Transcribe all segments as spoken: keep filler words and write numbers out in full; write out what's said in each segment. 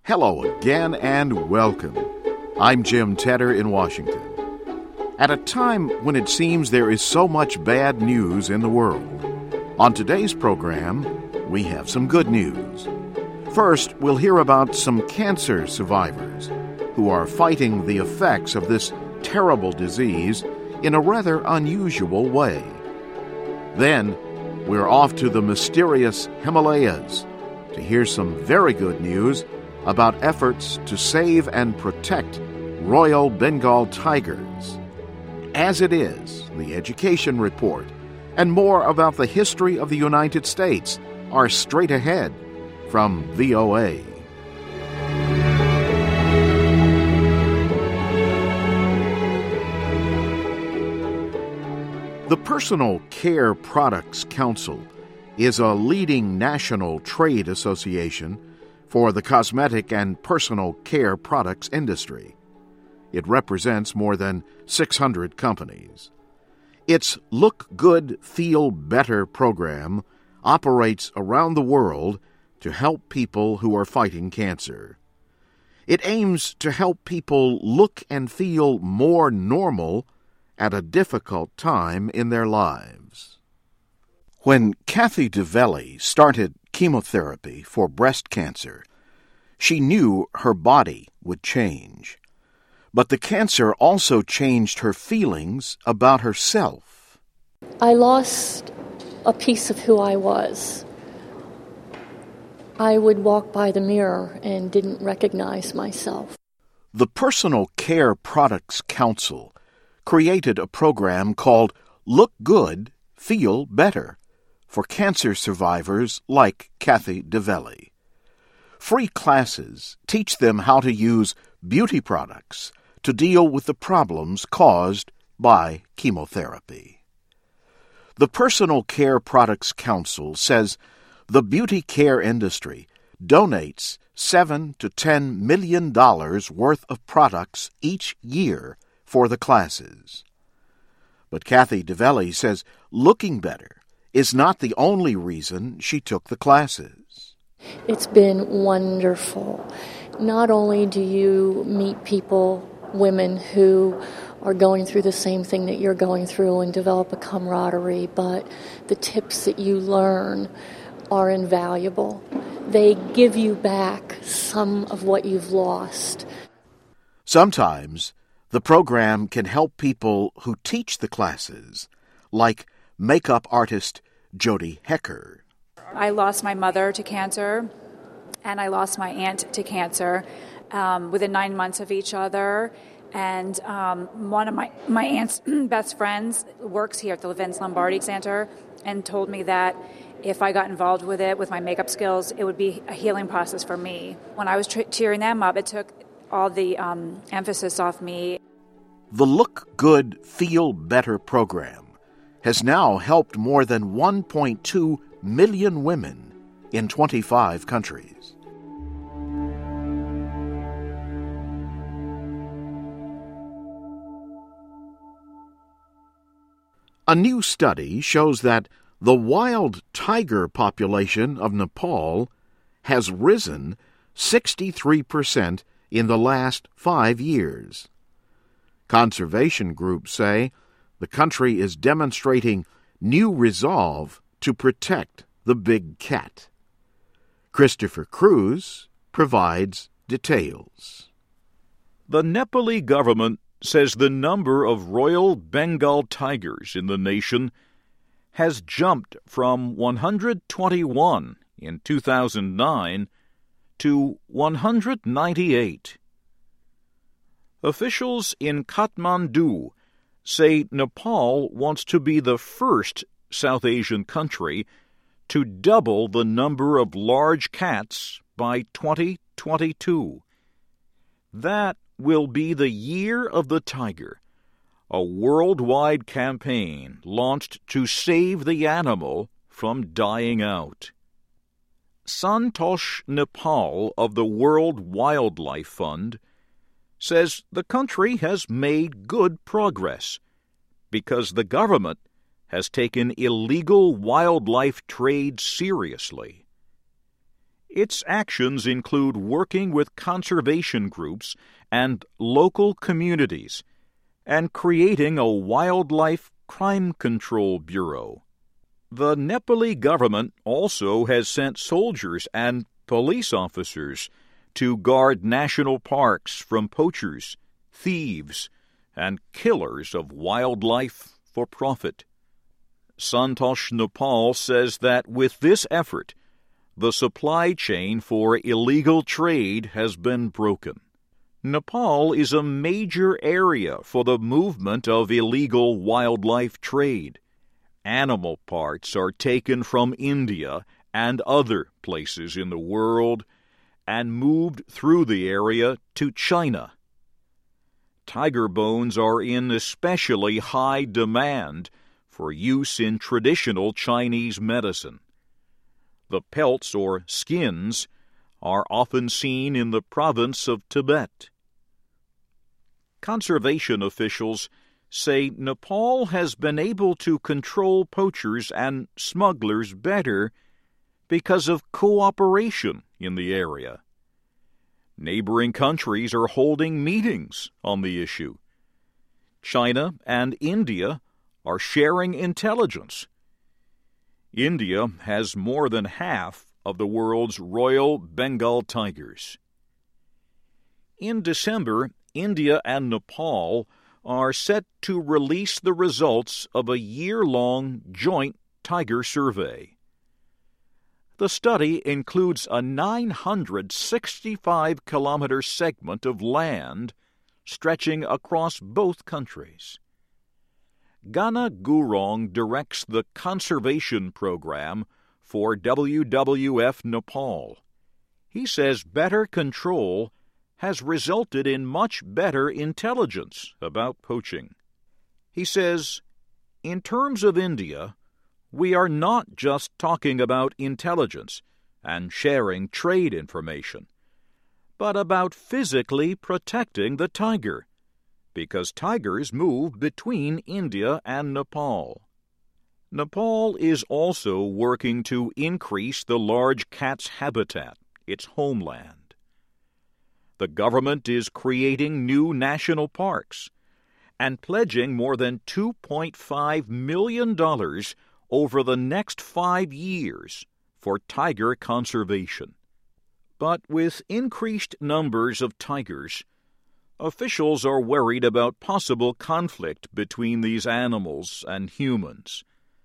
Hello again and welcome. I'm Jim Tedder in Washington. At a time when it seems there is so much bad news in the world, on today's program, we have some good news. First, we'll hear about some cancer survivors who are fighting the effects of this terrible disease in a rather unusual way. Then, we're off to the mysterious Himalayas to hear some very good news about efforts to save and protect Royal Bengal tigers. As it is, the Education Report and more about the history of the United States are straight ahead from V O A. The Personal Care Products Council is a leading national trade association for the cosmetic and personal care products industry. It represents more than six hundred companies. Its Look Good, Feel Better program operates around the world to help people who are fighting cancer. It aims to help people look and feel more normal at a difficult time in their lives. When Kathy DeVelli started chemotherapy for breast cancer, she knew her body would change. But the cancer also changed her feelings about herself. I lost a piece of who I was. I would walk by the mirror and didn't recognize myself. The Personal Care Products Council created a program called Look Good, Feel Better for cancer survivors like Kathy DeVelli. Free classes teach them how to use beauty products to deal with the problems caused by chemotherapy. The Personal Care Products Council says the beauty care industry donates seven to ten million dollars worth of products each year for the classes. But Kathy DeVelli says looking better is not the only reason she took the classes. It's been wonderful. Not only do you meet people, women who are going through the same thing that you're going through and develop a camaraderie, but the tips that you learn are invaluable. They give you back some of what you've lost. Sometimes the program can help people who teach the classes, like makeup artist Jody Hecker. I lost my mother to cancer, and I lost my aunt to cancer um, within nine months of each other. And um, one of my, my aunt's best friends works here at the Vince Lombardi Center and told me that if I got involved with it, with my makeup skills, it would be a healing process for me. When I was tra- cheering them up, it took all the um, emphasis off me. The Look Good, Feel Better program has now helped more than one point two million women in twenty-five countries. A new study shows that the wild tiger population of Nepal has risen sixty-three percent in the last five years. Conservation groups say the country is demonstrating new resolve to protect the big cat. Christopher Cruz provides details. The Nepali government says the number of Royal Bengal tigers in the nation has jumped from one hundred twenty-one in two thousand nine to one hundred ninety-eight. Officials in Kathmandu say Nepal wants to be the first South Asian country to double the number of large cats by twenty twenty-two. That will be the Year of the Tiger, a worldwide campaign launched to save the animal from dying out. Santosh Nepal of the World Wildlife Fund says the country has made good progress because the government has taken illegal wildlife trade seriously. Its actions include working with conservation groups and local communities and creating a wildlife crime control bureau. The Nepali government also has sent soldiers and police officers to guard national parks from poachers, thieves, and killers of wildlife for profit. Santosh Nepal says that with this effort, the supply chain for illegal trade has been broken. Nepal is a major area for the movement of illegal wildlife trade. Animal parts are taken from India and other places in the world and moved through the area to China. Tiger bones are in especially high demand for use in traditional Chinese medicine. The pelts or skins are often seen in the province of Tibet. Conservation officials say Nepal has been able to control poachers and smugglers better because of cooperation in the area. Neighboring countries are holding meetings on the issue. China and India are sharing intelligence. India has more than half of the world's Royal Bengal tigers. In December, India and Nepal are set to release the results of a year-long joint tiger survey. The study includes a nine hundred sixty-five kilometer segment of land stretching across both countries. Gana Gurong directs the conservation program for W W F Nepal. He says better control has resulted in much better intelligence about poaching. He says, in terms of India, we are not just talking about intelligence and sharing trade information, but about physically protecting the tiger, because tigers move between India and Nepal. Nepal is also working to increase the large cat's habitat, its homeland. The government is creating new national parks and pledging more than two point five million dollars over the next five years for tiger conservation. But with increased numbers of tigers, officials are worried about possible conflict between these animals and humans.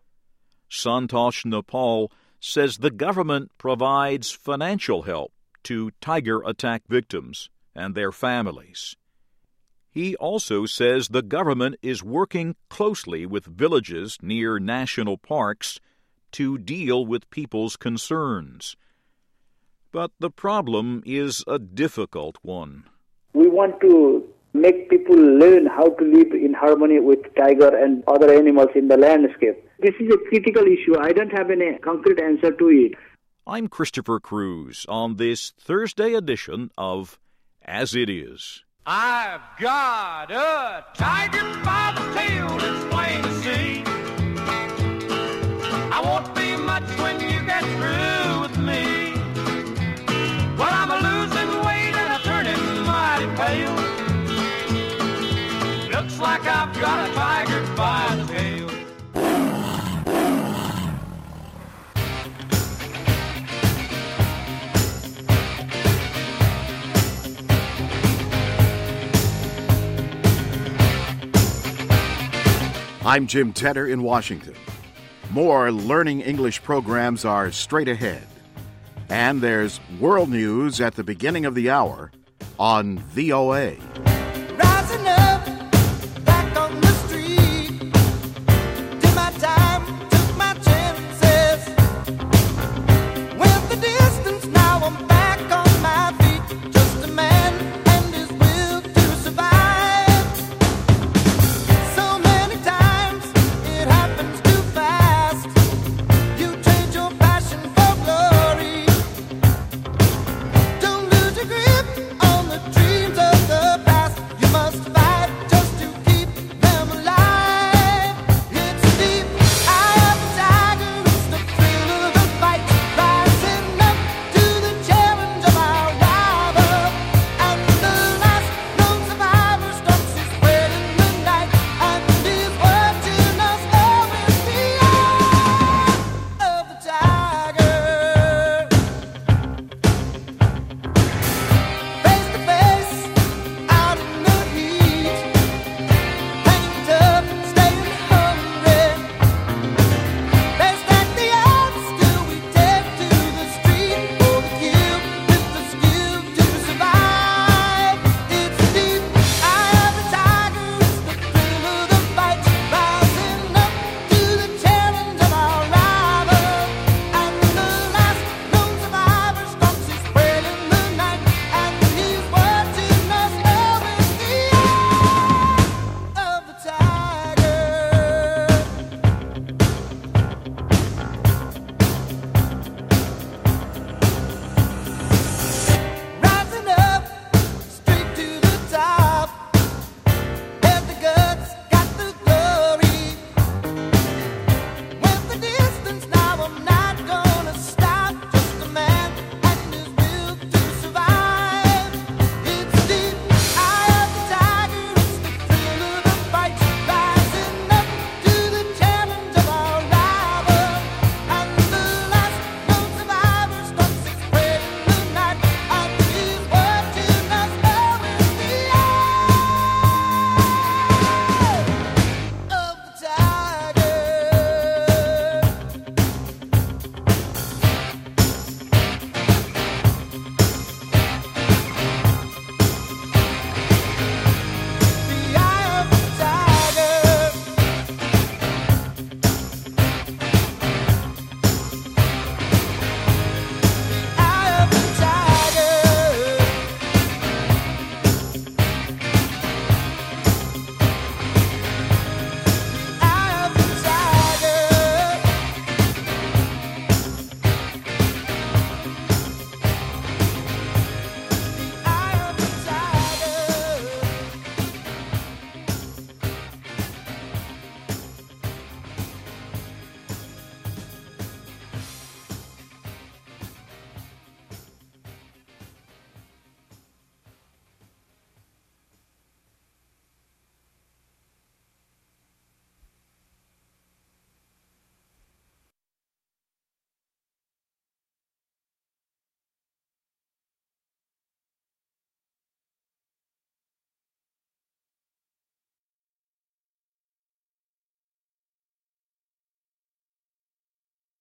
Santosh Nepal says the government provides financial help to tiger attack victims and their families. He also says the government is working closely with villages near national parks to deal with people's concerns. But the problem is a difficult one. We want to make people learn how to live in harmony with tiger and other animals in the landscape. This is a critical issue. I don't have any concrete answer to it. I'm Christopher Cruz on this Thursday edition of As It Is. I've got a tiger by the tail, it's plain to see. I won't be much when you get through with me. Well, I'm a losing weight and I'm turning mighty pale. Looks like I've got a tiger by the tail. I'm Jim Tedder in Washington. More Learning English programs are straight ahead. And there's world news at the beginning of the hour on V O A.